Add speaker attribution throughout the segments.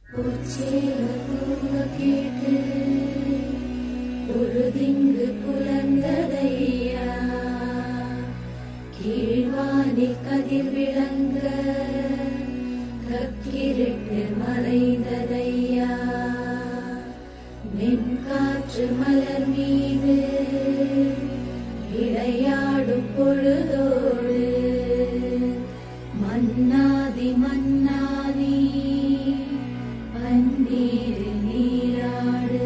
Speaker 1: பொழுதிங்கு புலர்ந்ததையா, கீழ்வானில் கதிர் விளங்க கக்கிருட்டு மறைந்ததையா, மென்காற்று மலர் மீது விளையாடும் பொழுதோடு மன்னாதி மன்னாதி பன்னீரில் நீராடு.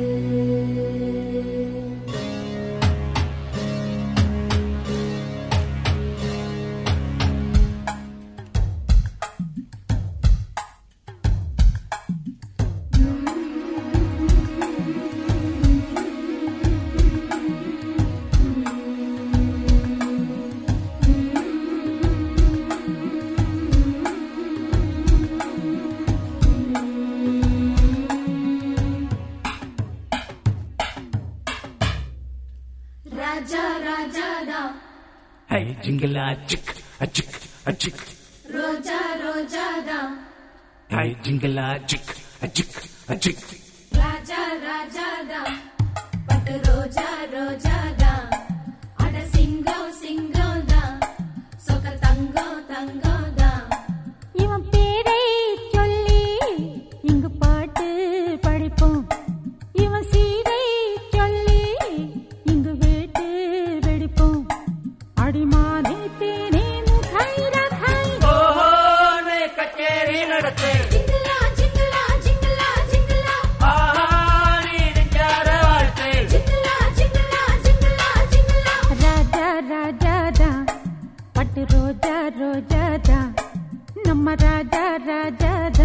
Speaker 1: Raja Raja da,
Speaker 2: hey jingla chick a chick a chick.
Speaker 1: Roja Roja da,
Speaker 2: Hey jingla chick a chick a chick.
Speaker 1: Raja Raja da, but Roja Roja da, ada singo singo da, soka tango tango da.
Speaker 3: இவன் பேரை சொல்லி இங்கு பாட்டு படிப்போம், இவன் சீரை சொல்லி இங்கு வேட்டு வெடிப்போம். அடிமானே தேனே முகை ரகை
Speaker 2: ஓஹோனே கச்சேரி நடத்து
Speaker 1: Jingla jingla jingla jingla,
Speaker 2: ஆஹானி நெஞ்சார வாழ்த்து
Speaker 1: jingla jingla jingla jingla.
Speaker 3: Raja Raja தா, பட்டு ரோஜா ரோஜா தா, நம்ம ராஜா ராஜா தா.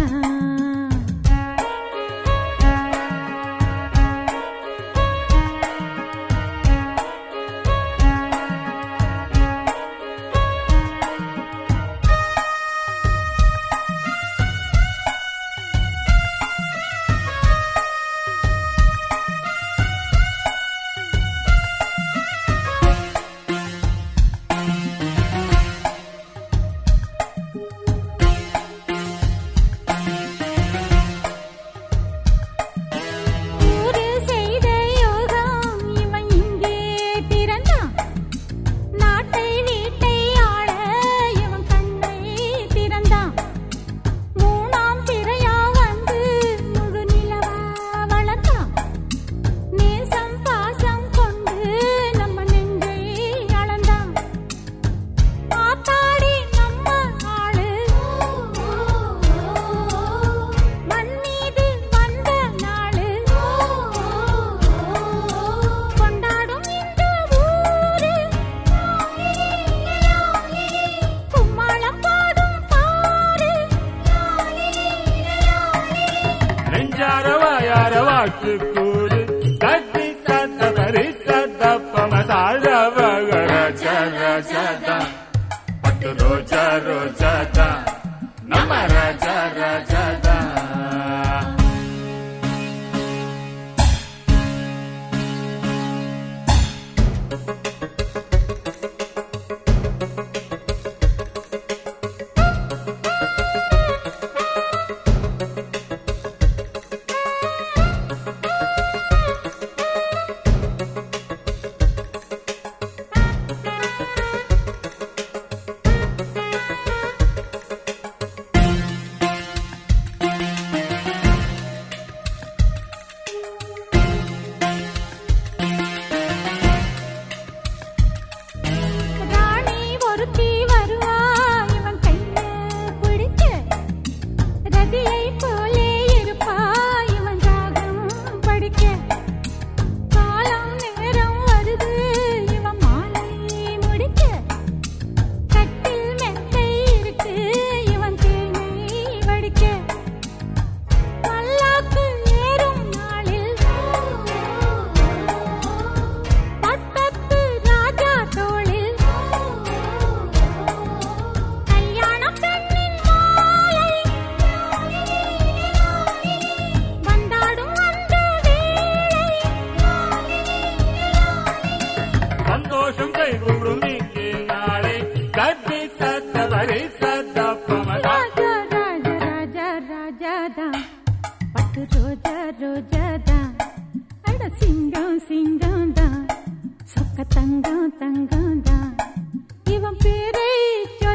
Speaker 3: ஊரு செய்த யோகம் இவன் இங்கே பிறந்தான், நாட்டை வீட்டை ஆள இவன் கண்ணை திறந்தான். மூணாம் பிறையா வந்து முழு நிலவா வளர்ந்தான், நேசம் பாசம் கொண்டு நம்ம நெஞ்சை அளந்தான். ஆத்தாடி நம்ம ஆளு மண் மீது வந்த நாளு, கொண்டாடும் இந்த ஊரு கும்மாளம் பாடும் பாரு.
Speaker 2: நெஞ்சார வாயார வாழ்த்து கூறு கட்டி சத்த பரி சத்தப்பம சாழவக ராஜா ராஜா தா, பட்டு ரோஜா ரோஜா தா, நம்ம ராஜா ராஜா தா.
Speaker 3: ராணி ஒருத்தி வருவா இவன் கைய பிடிக்க, ரதியை போலே இருப்பா இவன் ராகம் படிக்க. காலம் நேரம் வருது இவன் மாலை முடிக்க, கட்டில் மெத்தை இருக்கு இவன் தேனை வடிக்க. பல்லாக்கு ஏறும் நாளில் பட்டத்து ராஜா தோளில் கல்யாண பெண்ணின் மாலை வந்தாடும் அந்த வேளை.
Speaker 2: சந்தோஷம் கைகூடும் இங்கே நாளை கட்டி சத்த பரி சத்தப்பம
Speaker 3: ராஜா ராஜா ராஜா ராஜா தா, பட்டு ரோஜா ரோஜா தான் அட சிங்கம் சிங்கம் தான் சொக்க தங்கம் தங்கம் தான் இவன் பேரை